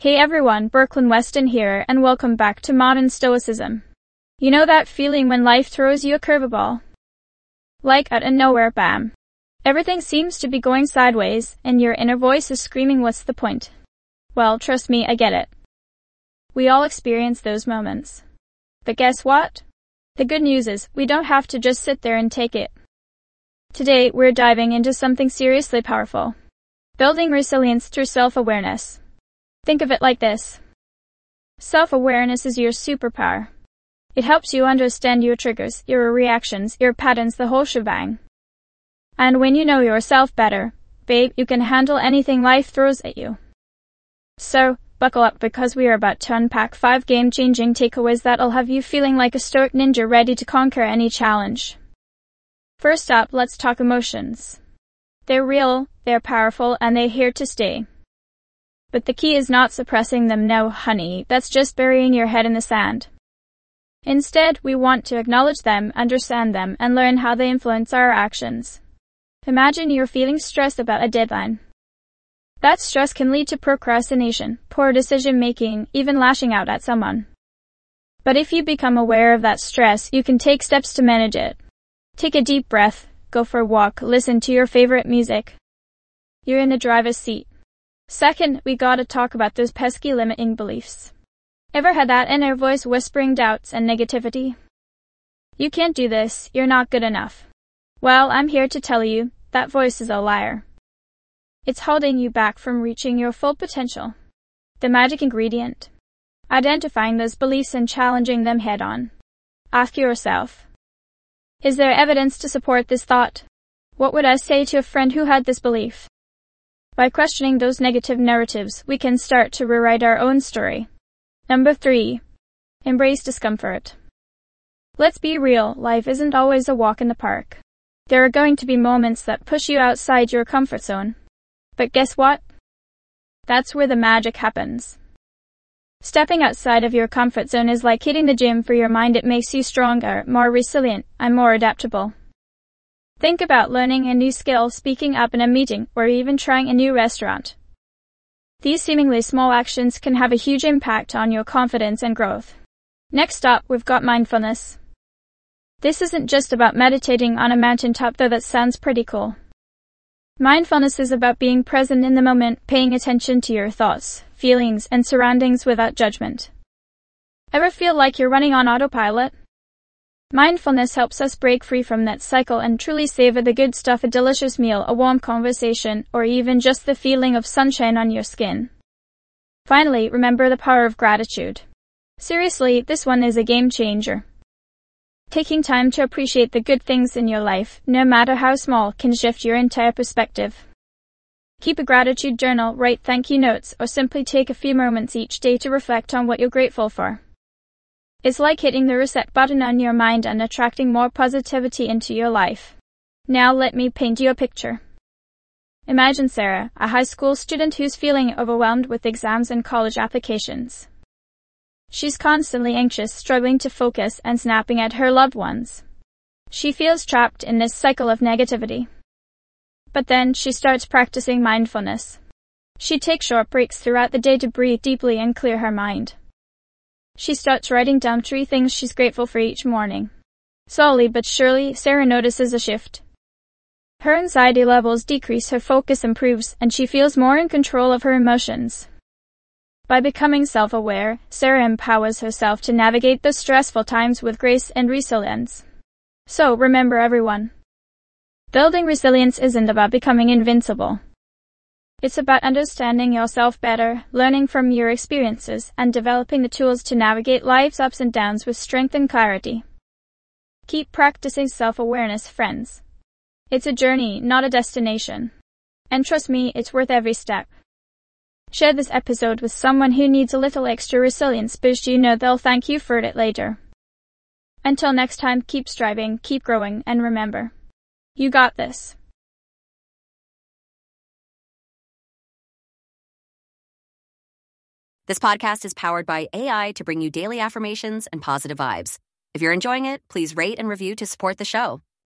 Hey everyone, Brooklyn Weston here, and welcome back to Modern Stoicism. You know that feeling when life throws you a curveball? Like out of nowhere, bam. Everything seems to be going sideways, and your inner voice is screaming, what's the point? Well, trust me, I get it. We all experience those moments. But guess what? The good news is, we don't have to just sit there and take it. Today, we're diving into something seriously powerful. Building resilience through self-awareness. Think of it like this. Self-awareness is your superpower. It helps you understand your triggers, your reactions, your patterns, the whole shebang. And when you know yourself better, babe, you can handle anything life throws at you. So, buckle up because we are about to unpack 5 game-changing takeaways that'll have you feeling like a stoic ninja ready to conquer any challenge. First up, let's talk emotions. They're real, they're powerful, and they're here to stay. But the key is not suppressing them, no honey, that's just burying your head in the sand. Instead, we want to acknowledge them, understand them, and learn how they influence our actions. Imagine you're feeling stressed about a deadline. That stress can lead to procrastination, poor decision-making, even lashing out at someone. But if you become aware of that stress, you can take steps to manage it. Take a deep breath, go for a walk, listen to your favorite music. You're in the driver's seat. Second, we gotta talk about those pesky limiting beliefs. Ever had that inner voice whispering doubts and negativity? You can't do this, you're not good enough. Well, I'm here to tell you, that voice is a liar. It's holding you back from reaching your full potential. The magic ingredient. Identifying those beliefs and challenging them head on. Ask yourself, is there evidence to support this thought? What would I say to a friend who had this belief? By questioning those negative narratives, we can start to rewrite our own story. Number 3. Embrace discomfort. Let's be real, life isn't always a walk in the park. There are going to be moments that push you outside your comfort zone. But guess what? That's where the magic happens. Stepping outside of your comfort zone is like hitting the gym for your mind. It makes you stronger, more resilient, and more adaptable. Think about learning a new skill, speaking up in a meeting, or even trying a new restaurant. These seemingly small actions can have a huge impact on your confidence and growth. Next up, we've got mindfulness. This isn't just about meditating on a mountaintop, though that sounds pretty cool. Mindfulness is about being present in the moment, paying attention to your thoughts, feelings, and surroundings without judgment. Ever feel like you're running on autopilot? Mindfulness helps us break free from that cycle and truly savor the good stuff, a delicious meal, a warm conversation, or even just the feeling of sunshine on your skin. Finally, remember the power of gratitude. Seriously, this one is a game changer. Taking time to appreciate the good things in your life, no matter how small, can shift your entire perspective. Keep a gratitude journal, write thank you notes, or simply take a few moments each day to reflect on what you're grateful for. It's like hitting the reset button on your mind and attracting more positivity into your life. Now let me paint you a picture. Imagine Sarah, a high school student who's feeling overwhelmed with exams and college applications. She's constantly anxious, struggling to focus, and snapping at her loved ones. She feels trapped in this cycle of negativity. But then she starts practicing mindfulness. She takes short breaks throughout the day to breathe deeply and clear her mind. She starts writing down 3 things she's grateful for each morning. Slowly but surely, Sarah notices a shift. Her anxiety levels decrease, her focus improves, and she feels more in control of her emotions. By becoming self-aware, Sarah empowers herself to navigate the stressful times with grace and resilience. So remember everyone, building resilience isn't about becoming invincible. It's about understanding yourself better, learning from your experiences, and developing the tools to navigate life's ups and downs with strength and clarity. Keep practicing self-awareness, friends. It's a journey, not a destination. And trust me, it's worth every step. Share this episode with someone who needs a little extra resilience boost. You know they'll thank you for it later. Until next time, keep striving, keep growing, and remember, you got this. This podcast is powered by AI to bring you daily affirmations and positive vibes. If you're enjoying it, please rate and review to support the show.